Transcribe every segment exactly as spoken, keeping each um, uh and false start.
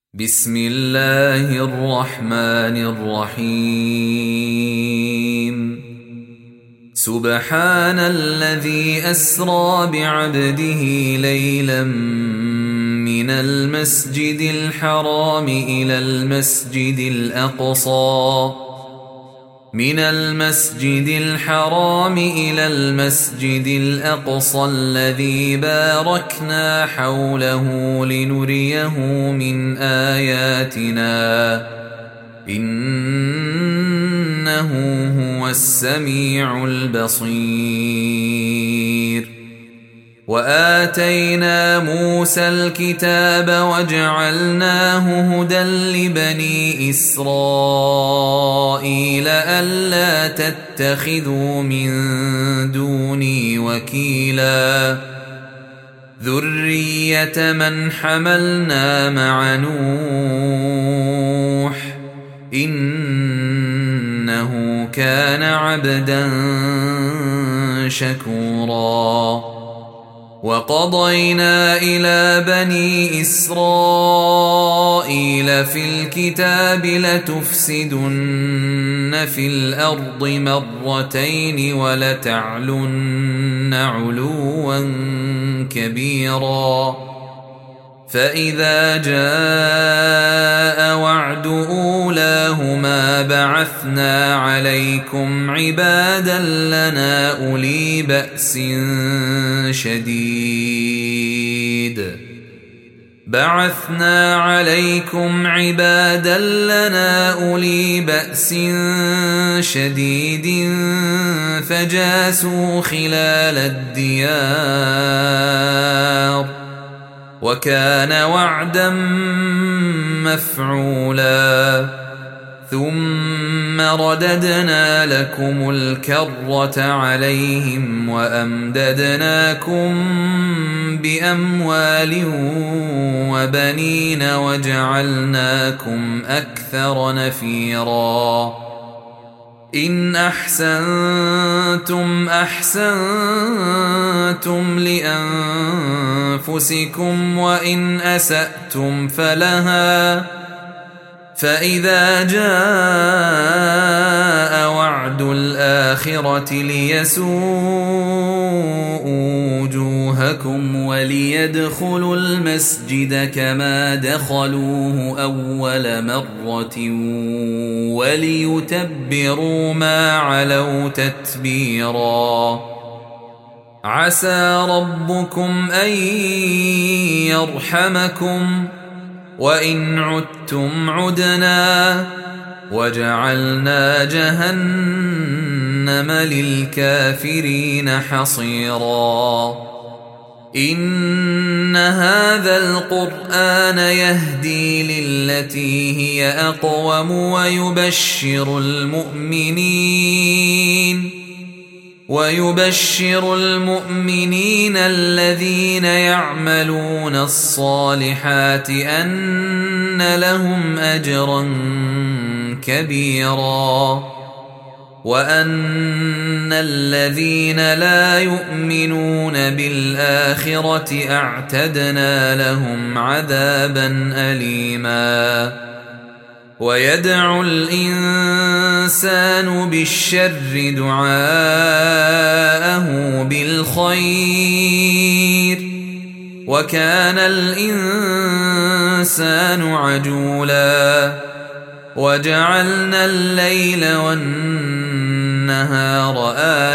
بسم الله الرحمن الرحيم سبحان الذي أسرى بعبده ليلا من المسجد الحرام إلى المسجد الأقصى من المسجد الحرام إلى المسجد الأقصى الذي باركنا حوله لنريه من آياتنا إنه هو السميع البصير. وآتينا موسى الكتاب وجعلناه هدى لبني إسرائيل ألا تتخذوا من دوني وكيلا ذرية من حملنا مع نوح إنه كان عبدا شكورا. وقضينا إلى بني إسرائيل في الكتاب لتفسدن في الأرض مرتين ولتعلن علوا كبيرا. فإذا جاء وعد أولاهما بعثنا عليكم عبادا لنا أولي بأس شديد بعثنا عليكم عبادا لنا أولي بأس شديد فجاسوا خلال الديار وكان وعدا مفعولا. ثم رددنا لكم الكرة عليهم وأمددناكم بأموال وبنين وجعلناكم أكثر نفيرا. إن أحسنتم أحسنتم لأنفسكم وإن أسأتم فلها. فإذا جاء وعد الآخرة ليسوءوا وجوهكم وليدخلوا المسجد كما دخلوه أول مرة وليتبروا ما علوا تتبيرا. عسى ربكم أن يرحمكم وإن عدتم عدنا وجعلنا جهنم للكافرين حصيرا. إن هذا القرآن يهدي للتي هي أقوم ويبشر المؤمنين ويبشر المؤمنين الذين يعملون الصالحات أن لهم أجرا كبيرا وأن الذين لا يؤمنون بالآخرة أعتدنا لهم عذابا أليما. ويدعو الإنسان بالشر دعاءه بالخير وكان الإنسان عجولا. وجعلنا الليل والنهار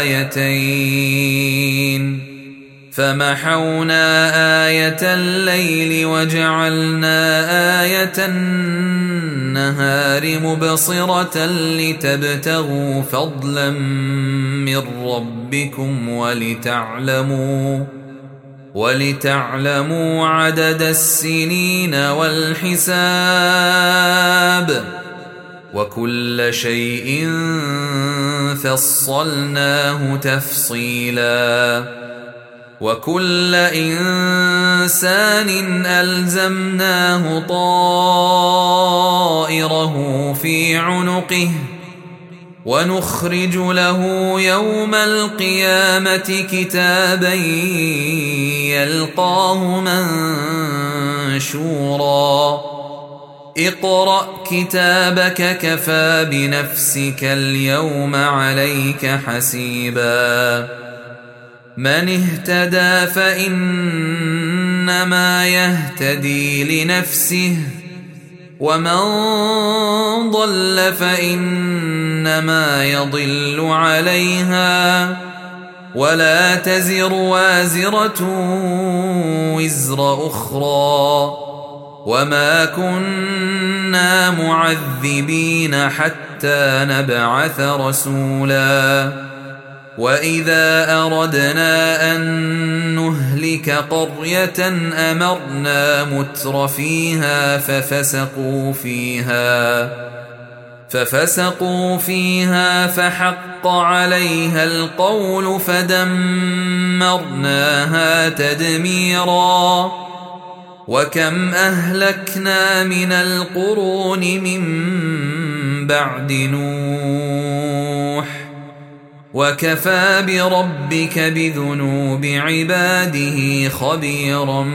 آيتين فمحونا آية الليل وجعلنا آية النهار مبصرة لتبتغوا فضلا من ربكم ولتعلموا ولتعلموا عدد السنين والحساب وكل شيء فصلناه تفصيلا. وكل إنسان ألزمناه طائره في عنقه ونخرج له يوم القيامة كتابا يلقاه منشورا اقرأ كتابك كفى بنفسك اليوم عليك حسيبا من اهتدى فإنما يهتدي لنفسه ومن ضل فإنما يضل عليها ولا تزر وازرة وزر أخرى وما كنا معذبين حتى نبعث رسولا وإذا أردنا أن نهلك قرية أمرنا متر فيها ففسقوا فيها ففسقوا فيها فحق عليها القول فدمرناها تدميرا وكم أهلكنا من القرون من بعد نوح وكفى بربك بذنوب عباده خبيرا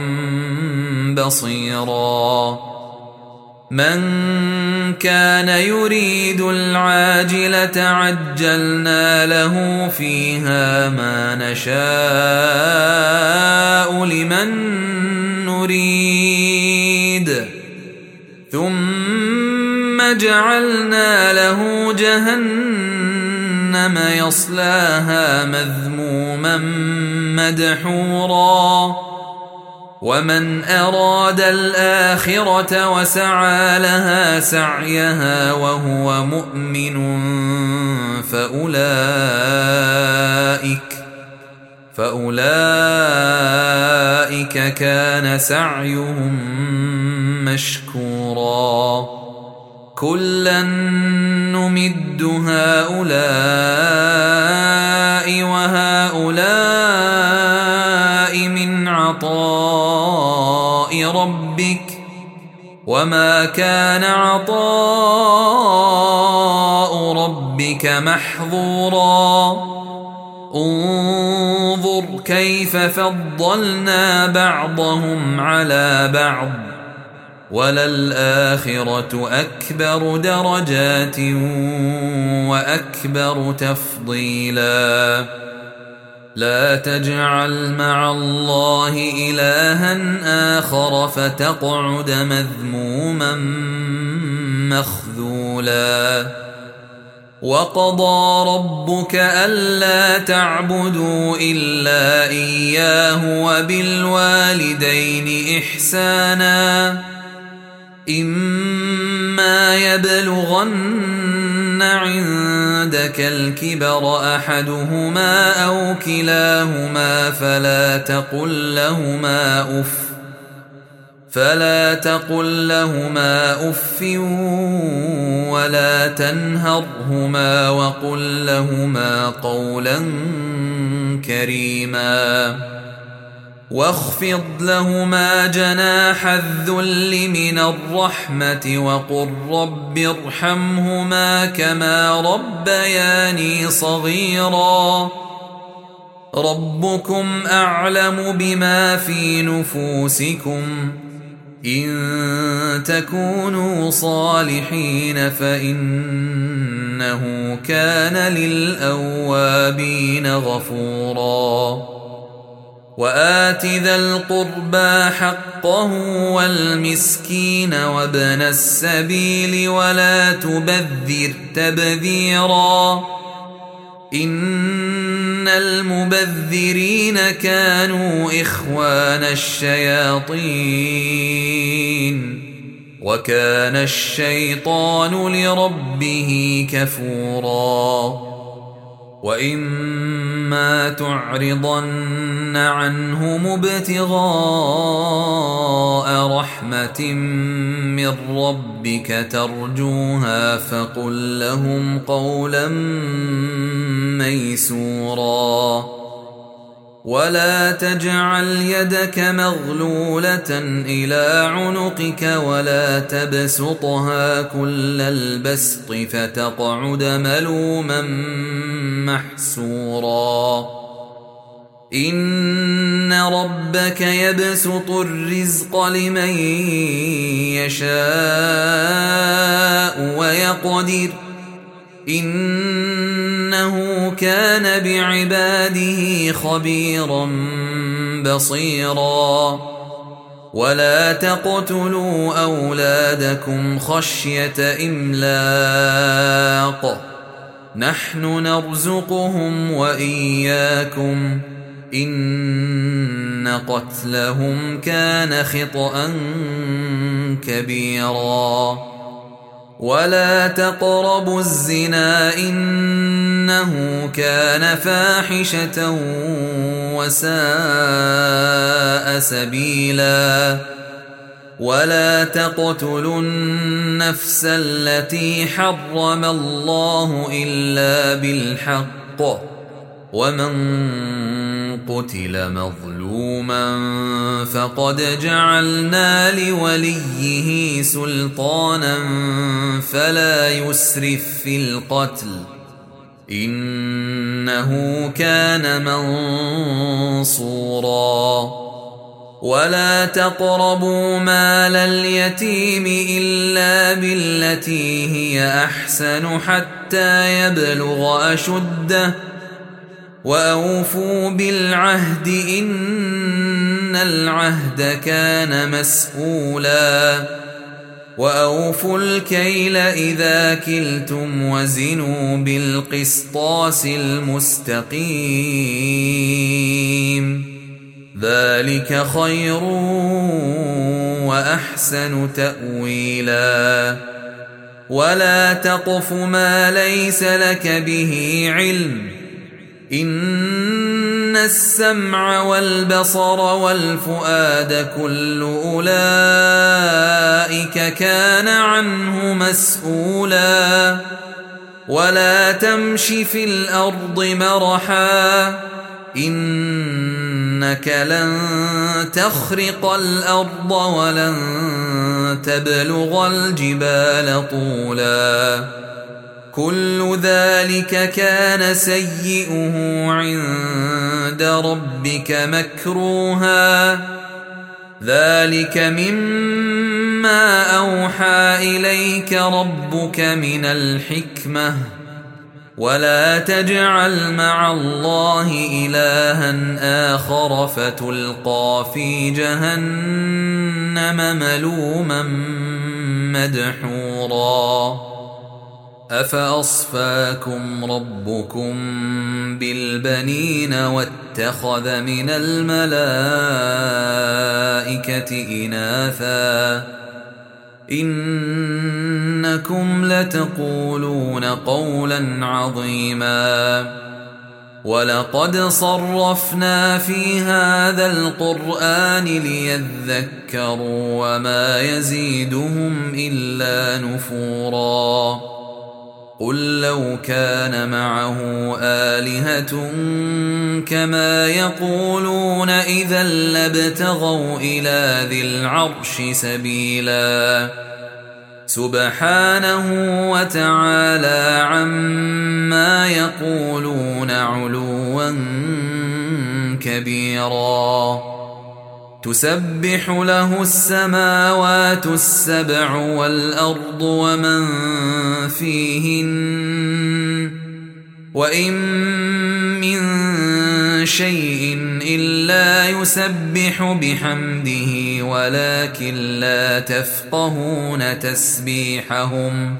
بصيرا من كان يريد العاجلة عجلنا له فيها ما نشاء لمن نريد ثم جعلنا له جهنم يصلاها مذموما مدحورا ومن أراد الآخرة وسعى لها سعيها وهو مؤمن فأولئك فأولئك كان سعيهم مشكورا كلا نمد هؤلاء وهؤلاء من عطاء ربك وما كان عطاء ربك محظورا انظر كيف فضلنا بعضهم على بعض وللآخرة أكبر درجات وأكبر تفضيلا لا تجعل مع الله إلها آخر فتقعد مذموما مخذولا وقضى ربك ألا تعبدوا إلا إياه وبالوالدين إحسانا إما يبلغن عندك الكبر أحدهما أو كلاهما فلا تقل لهما أف فلا تقل لهما أف ولا تنهرهما وقل لهما قولا كريما واخفض لهما جناح الذل من الرحمة وقل رب ارحمهما كما ربياني صغيرا ربكم أعلم بما في نفوسكم إن تكونوا صالحين فإنه كان للأوابين غفورا وآت ذا القربى حقه والمسكين وابن السبيل ولا تبذر تبذيرا إن المبذرين كانوا إخوان الشياطين وكان الشيطان لربه كفورا وإما تعرضن عنهم ابتغاء رحمة من ربك ترجوها فقل لهم قولا ميسورا ولا تجعل يدك مغلولة إلى عنقك ولا تبسطها كل البسط فتقعد ملوما محسورا إن ربك يبسط الرزق لمن يشاء ويقدر إنه كان بعباده خبيرا بصيرا ولا تقتلوا أولادكم خشية إملاق نحن نرزقهم وإياكم إن قتلهم كان خطأ كبيرا ولا تقربوا الزنا إنه كان فاحشة وساء سبيلا ولا تقتلوا النفس التي حرم الله إلا بالحق ومن قتل مظلوما فقد جعلنا لوليه سلطانا فلا يسرف في القتل إنه كان منصورا ولا تقربوا مال اليتيم إلا بالتي هي أحسن حتى يبلغ أشده وأوفوا بالعهد إن العهد كان مسؤولا وأوفوا الكيل إذا كلتم وزنوا بالقسطاس المستقيم ذلك خير وأحسن تأويلا ولا تقف ما ليس لك به علم إن السمع والبصر والفؤاد كل أولئك كان عنه مسؤولا ولا تمش في الأرض مرحا إنك لن تخرق الأرض ولن تبلغ الجبال طولا كل ذلك كان سيئه عند ربك مكروها ذلك مما أوحى إليك ربك من الحكمة ولا تجعل مع الله إلها آخر فتلقى في جهنم ملوما مدحورا أفأصفاكم ربكم بالبنين واتخذ من الملائكة إناثا إنكم لتقولون قولا عظيما ولقد صرفنا في هذا القرآن ليذكروا وما يزيدهم إلا نفورا قل لو كان معه آلهة كما يقولون إذا لابتغوا إلى ذي العرش سبيلا سبحانه وتعالى عما يقولون علوا كبيرا تسبح له السماوات السبع والأرض ومن فيهن وإن من شيء إلا يسبح بحمده ولكن لا تفقهون تسبيحهم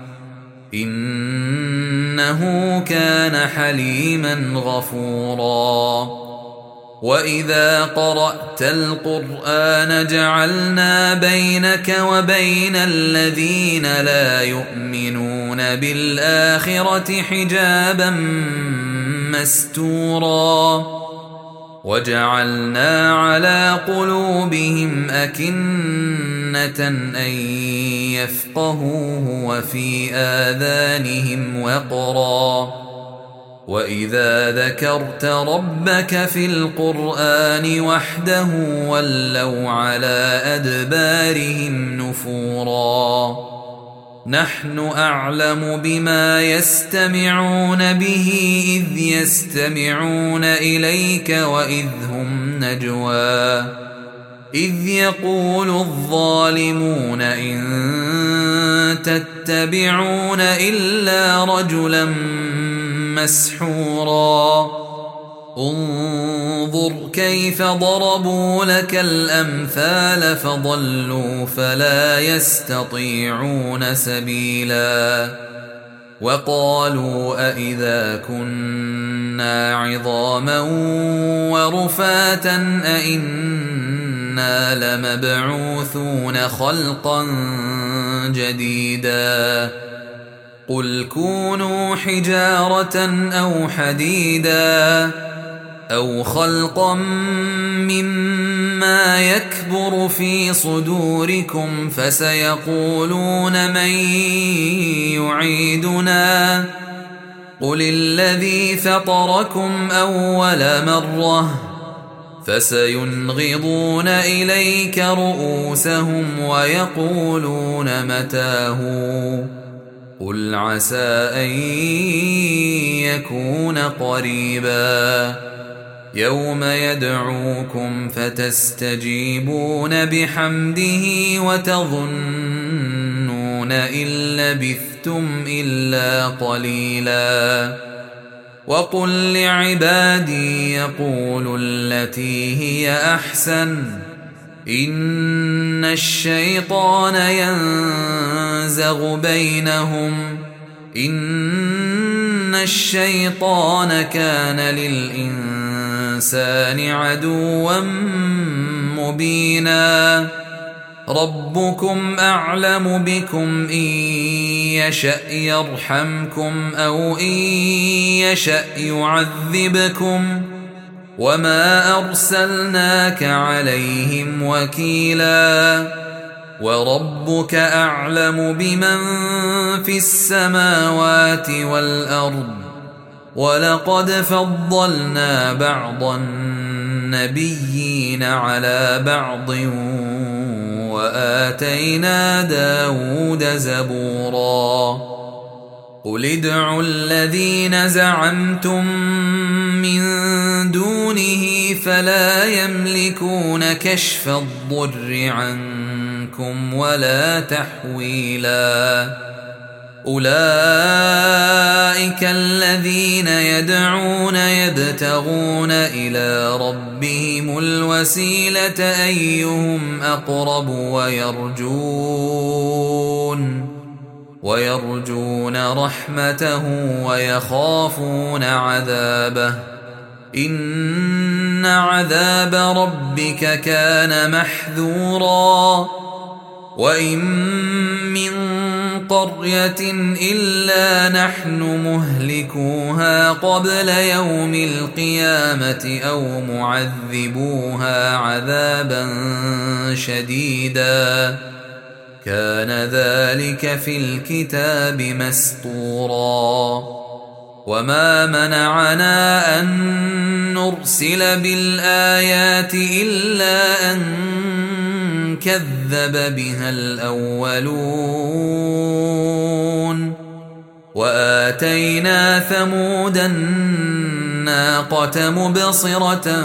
إنه كان حليما غفورا وإذا قرأت القرآن جعلنا بينك وبين الذين لا يؤمنون بالآخرة حجابا مستورا وجعلنا على قلوبهم أكنة أن يفقهوه وفي آذانهم وقرا وإذا ذكرت ربك في القرآن وحده ولوا على أدبارهم نفورا نحن أعلم بما يستمعون به إذ يستمعون إليك وإذ هم نجوى إذ يقول الظالمون إن تتبعون إلا رجلا مسحورا انظر كيف ضربوا لك الأمثال فضلوا فلا يستطيعون سبيلا وقالوا أئذا كنا عظاما ورفاتا أئنا لمبعوثون خلقا جديدا قل كونوا حجارة أو حديدا أو خلقا مما يكبر في صدوركم فسيقولون من يعيدنا قل الذي فطركم أول مرة فسينغضون إليك رؤوسهم ويقولون متاه قل عسى أن يكون قريبا يوم يدعوكم فتستجيبون بحمده وتظنون إن لبثتم إلا قليلا وقل لعبادي يقولوا التي هي أحسن إن الشيطان ينزغ بينهم إن الشيطان كان للإنسان عدوا مبينا ربكم أعلم بكم إن يشأ يرحمكم أو إن يشأ يعذبكم وما أرسلناك عليهم وكيلا وربك أعلم بمن في السماوات والأرض ولقد فضلنا بعض النبيين على بعض وآتينا داود زبورا قل ادعوا الذين زعمتم من دونه فلا يملكون كشف الضر عنكم ولا تحويلا أولئك الذين يدعون يبتغون إلى ربهم الوسيلة أيهم أقرب ويرجون ويرجون رحمته ويخافون عذابه إن عذاب ربك كان محذورا وإن من قرية إلا نحن مهلكوها قبل يوم القيامة أو معذبوها عذابا شديدا كان ذلك في الكتاب مسطورا وما منعنا أن نرسل بالآيات إلا أن كذب بها الأولون وآتينا ثمود الناقة مبصرة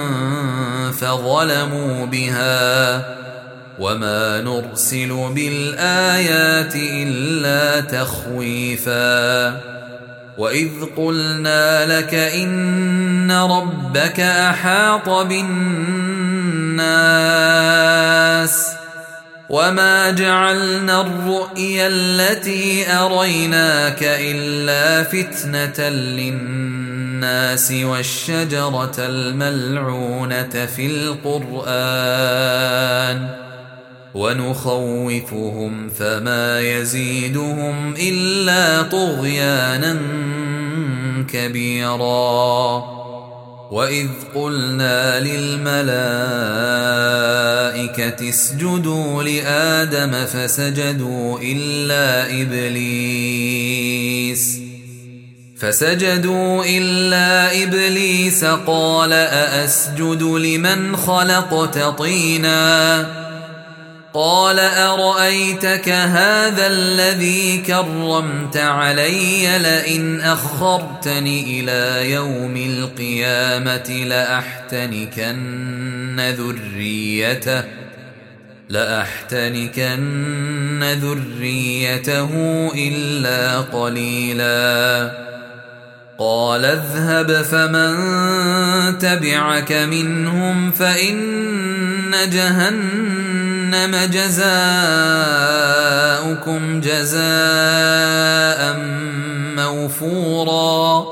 فظلموا بها وما نرسل بالآيات إلا تخويفا وإذ قلنا لك إن ربك أحاط بالناس وما جعلنا الرؤيا التي أريناك إلا فتنة للناس والشجرة الملعونة في القرآن ونخوفهم فما يزيدهم إلا طغيانا كبيرا وإذ قلنا للملائكة اسجدوا لآدم فسجدوا إلا إبليس فسجدوا إلا إبليس قال أأسجد لمن خلقت طينا قال أرأيتك هذا الذي كرمت علي لئن أخرتني إلى يوم القيامة لأحتنكن ذريته لأحتنكن ذريته إلا قليلا قال اذهب فمن تبعك منهم فإن جهنم جزاؤكم جزاء موفورا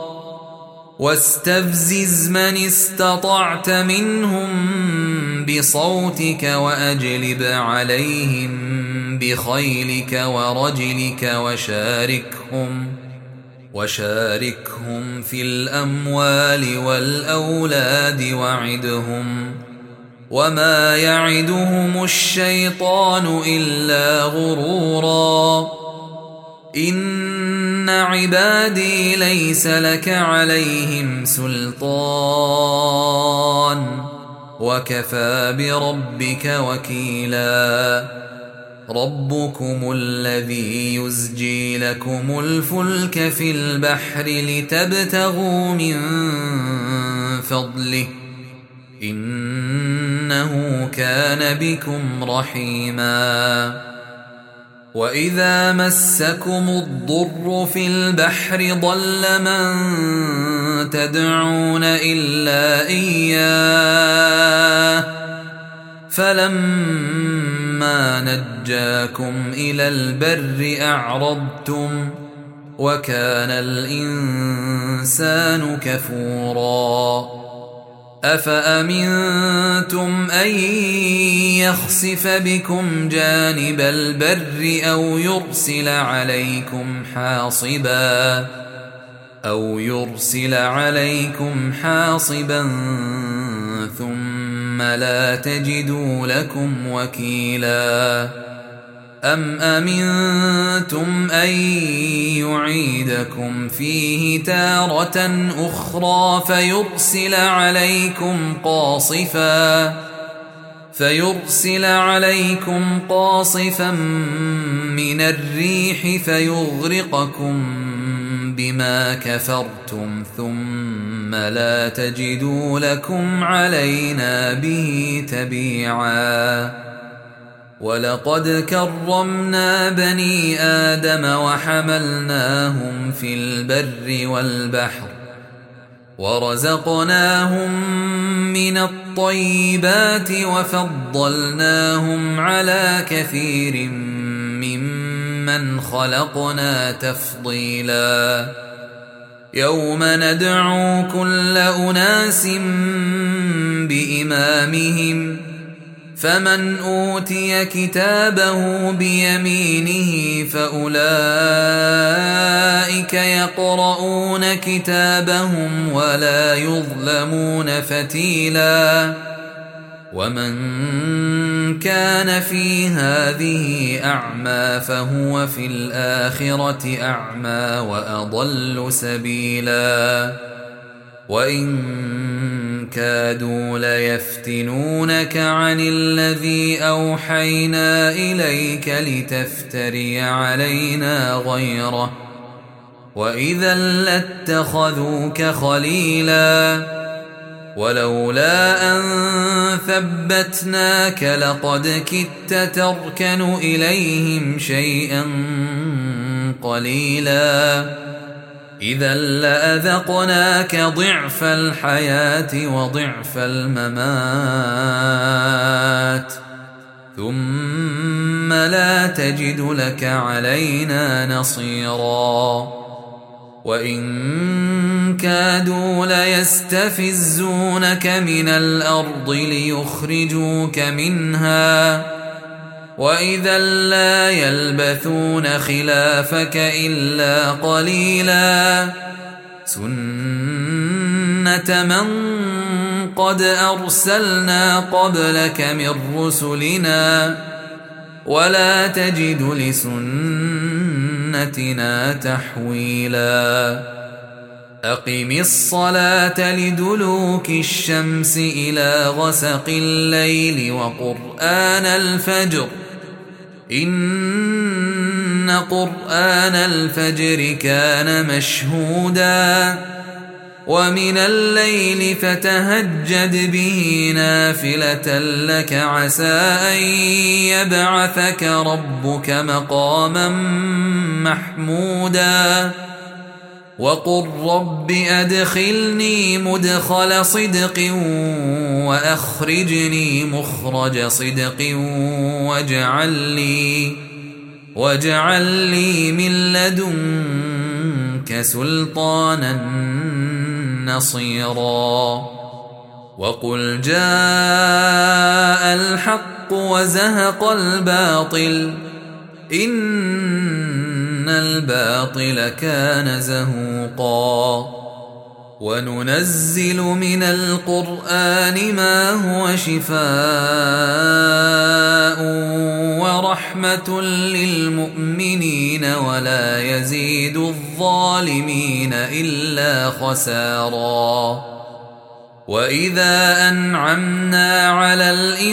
واستفزز من استطعت منهم بصوتك وأجلب عليهم بخيلك ورجلك وشاركهم وشاركهم في الأموال والأولاد وعدهم وما يعدهم الشيطان إلا غرورا إن عبادي ليس لك عليهم سلطان وكفى بربك وكيلا ربكم الذي يزجي لكم الفلك في البحر لتبتغوا من فضله إنه كان بكم رحيما وإذا مسكم الضر في البحر ضل من تدعون إلا إياه فلما نجاكم إلى البر أعرضتم وكان الإنسان كفورا أفأمنتم أن يخسف بكم جانب البر أو يرسل عليكم حاصبا أو يرسل عليكم حاصبا ثم لا تجدوا لكم وكيلا أم أمنتم أن يعيدكم فيه تارة أخرى فيرسل عليكم قاصفا فيرسل عليكم قاصفا من الريح فيغرقكم بما كفرتم ثم لا تجدوا لكم علينا به تبيعا ولقد كرمنا بني آدم وحملناهم في البر والبحر ورزقناهم من الطيبات وفضلناهم على كثير ممن خلقنا تفضيلا يوم ندعو كل أناس بإمامهم فمن أوتي كتابه بيمينه فأولئك يقرؤون كتابهم ولا يظلمون فتيلا ومن كان في هذه أعمى فهو في الآخرة أعمى وأضل سبيلا وإن كادوا ليفتنونك عن الذي أوحينا إليك لتفتري علينا غيره وإذا لاتخذوك خليلا ولولا أن ثبتناك لقد كدت تركن إليهم شيئا قليلا إذا لأذقناك ضعف الحياة وضعف الممات ثم لا تجد لك علينا نصيرا وإن كادوا ليستفزونك من الأرض ليخرجوك منها وإذا لا يلبثون خلافك إلا قليلا سنة من قد أرسلنا قبلك من رسلنا ولا تجد لسنتنا تحويلا أقم الصلاة لدلوك الشمس إلى غسق الليل وقرآن الفجر إن قرآن الفجر كان مشهودا ومن الليل فتهجد به نافلة لك عسى أن يبعثك ربك مقاما محمودا وقل رب أدخلني مدخل صدق وأخرجني مخرج صدق واجعل لي, واجعل لي من لدنك سلطانا نصيرا وقل جاء الحق وزهق الباطل إن الباطل كان زهوقا وننزل من القرآن ما هو شفاء ورحمة للمؤمنين ولا يزيد الظالمين إلا خسارا وإذا أنعمنا على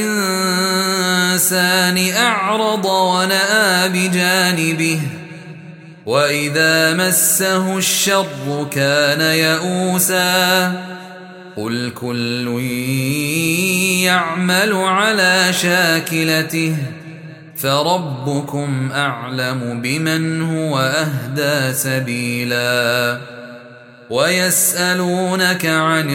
الإنسان أعرض ونأى بجانبه وإذا مسه الشر كان يئوسا قل كل يعمل على شاكلته فربكم أعلم بمن هو أهدى سبيلا ويسألونك عن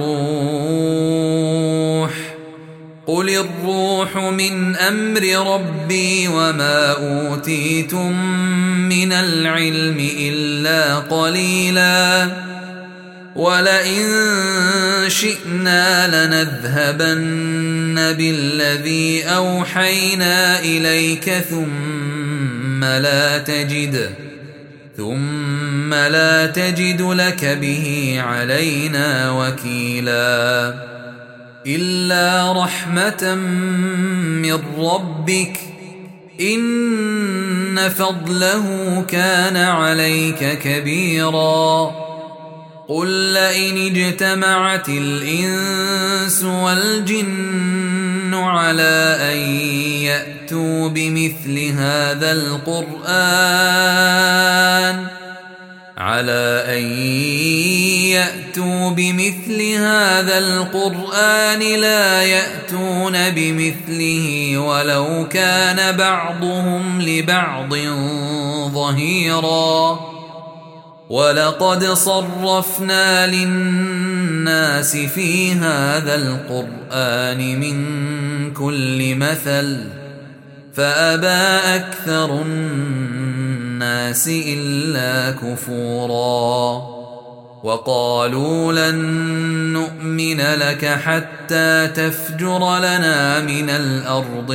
الروح قل الروح من أمر ربي وما أوتيتم من العلم إلا قليلا ولئن شئنا لنذهبن بالذي أوحينا إليك ثم لا تجد ثم لا تجد لك به علينا وكيلا إلا رحمة من ربك إن فضله كان عليك كبيرا قل لئن اجتمعت الإنس والجن على أن يأتوا بمثل هذا القرآن على أن يأتوا بمثل هذا القرآن لا يأتون بمثله ولو كان بعضهم لبعض ظهيرا ولقد صرفنا للناس في هذا القرآن من كل مثل فأبى أكثر الناس إلا كفورا وقالوا لن نؤمن لك حتى تفجر لنا من الأرض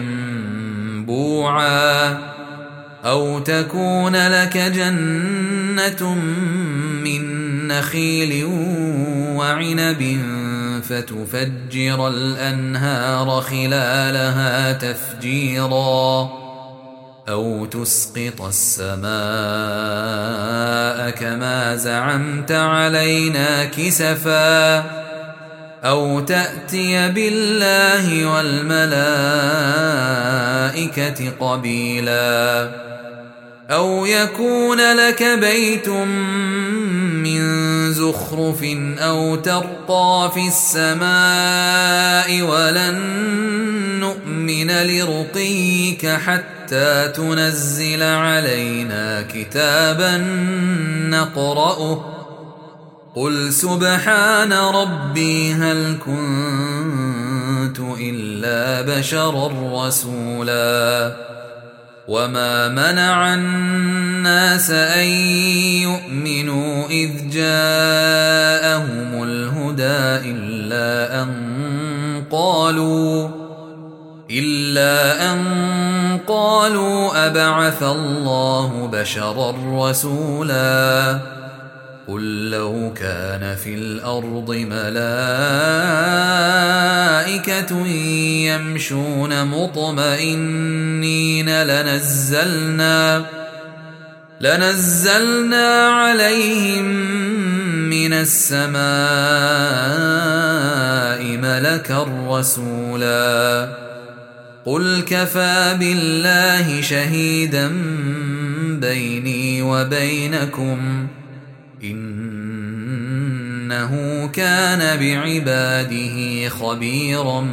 ينبوعا أو تكون لك جنة من نخيل وعنب فتفجر الأنهار خلالها تفجيرا أو تسقط السماء كما زعمت علينا كسفا أو تأتي بالله والملائكة قبيلا أو يكون لك بيت من زخرف أو ترقى في السماء ولن نؤمن لرقيك حتى تنزل علينا كتابا نقرأه قل سبحان ربي هل كنت إلا بشرا رسولا وما منع الناس أن يؤمنوا إذ جاءهم الهدى إلا أن قالوا إلا أن قالوا أبعث الله بشرا رسولا قل لو كان في الأرض ملائكة يمشون مطمئنين لنزلنا لنزلنا عليهم من السماء ملكا رسولا قل كفى بالله شهيدا بيني وبينكم إنه كان بعباده خبيرا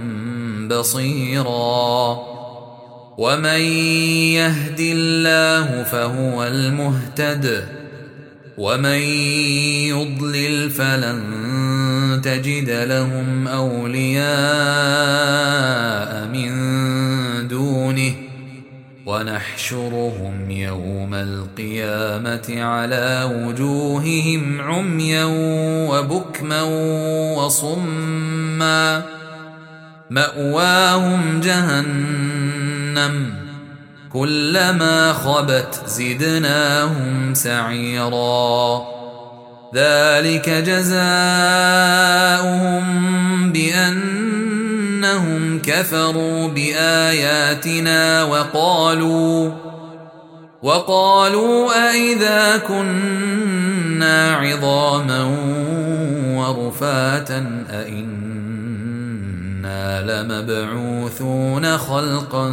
بصيرا ومن يهد الله فهو المهتد ومن يضلل فلن تجد لهم أولياء من دونه ونحشرهم يوم القيامة على وجوههم عميا وبكما وصما مأواهم جهنم كلما خبت زدناهم سعيرا ذلك جزاؤهم بأنهم كفروا بآياتنا وقالوا وقالوا أئذا كنا عظاما ورفاتا أئنا لمبعوثون خلقا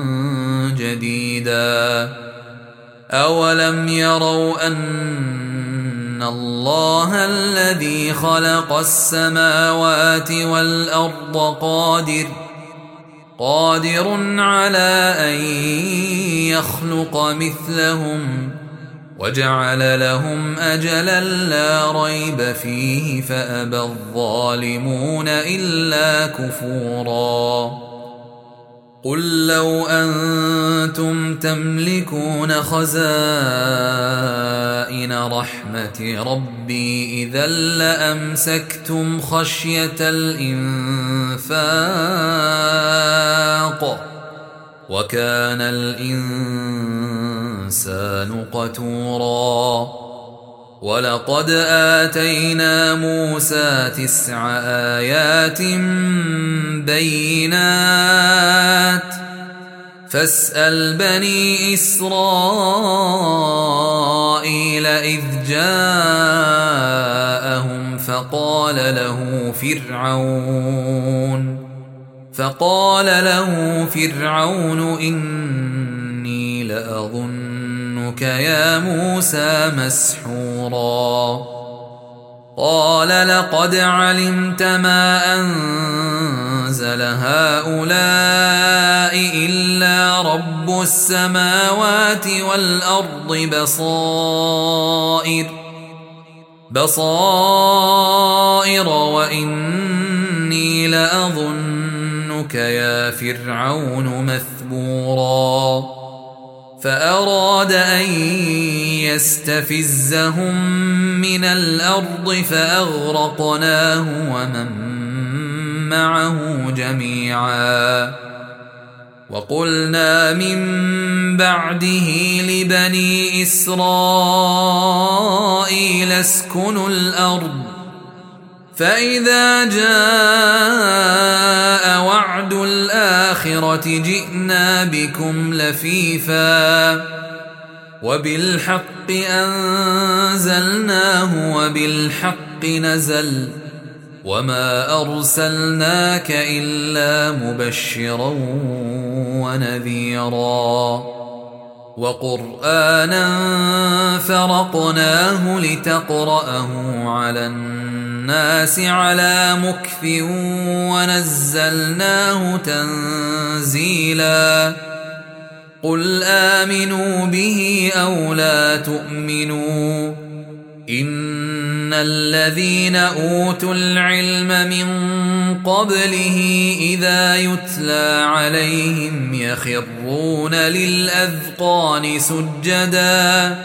جديدا أولم يروا أن الله الذي خلق السماوات والأرض قادر قادر على أن يخلق مثلهم وجعل لهم أجلا لا ريب فيه فأبى الظالمون إلا كفورا قل لو أنتم تملكون خزائن رحمة ربي إذا لأمسكتم خشية الإنفاق وكان الإنسان قتورا ولقد آتينا موسى تسع آيات بينات فاسأل بني إسرائيل إذ جاءهم فقال له فرعون فقال له فرعون إني لأظنك يا موسى مسحورا قال لقد علمت ما أنزل هؤلاء إلا رب السماوات والأرض بصائر بصائر وإني لأظنك يا فرعون مثبورا فأراد أن يستفزهم من الأرض فأغرقناه ومن معه جميعا وقلنا من بعده لبني إسرائيل اسكنوا الأرض فإذا جاء وعد الآخرة جئنا بكم لفيفا وبالحق أنزلناه وبالحق نزل وما أرسلناك إلا مبشرا ونذيرا وقرآنا فرقناه لتقرأه على الناس على مكث ونزلناه تنزيلا قل آمنوا به أو لا تؤمنوا إن الذين أوتوا العلم من قبله إذا يتلى عليهم يخرون للأذقان سجدا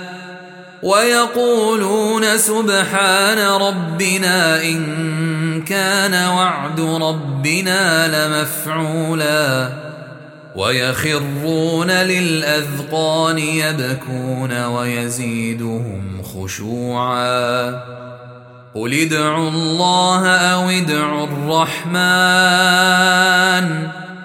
ويقولون سبحان ربنا إن كان وعد ربنا لمفعولا ويخرون للأذقان يبكون ويزيدهم خشوعا قل ادعوا الله أو ادعوا الرحمن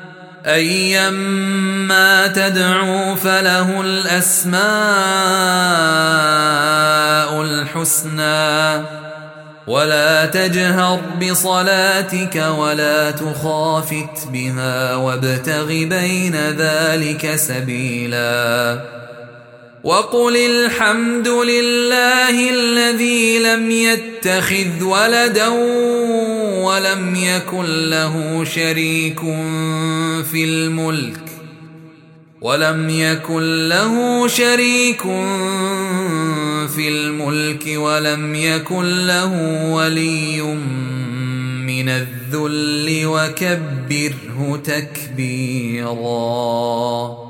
أيما تدعوا فله الأسماء الحسنى ولا تجهر بصلاتك ولا تخافت بها وابتغ بين ذلك سبيلا وقل الحمد لله الذي لم يتخذ ولدا ولم يكن له شريك في الملك ولم يكن له شريك في الملك ولم يكن له ولي من الذل وكبره تكبيرا.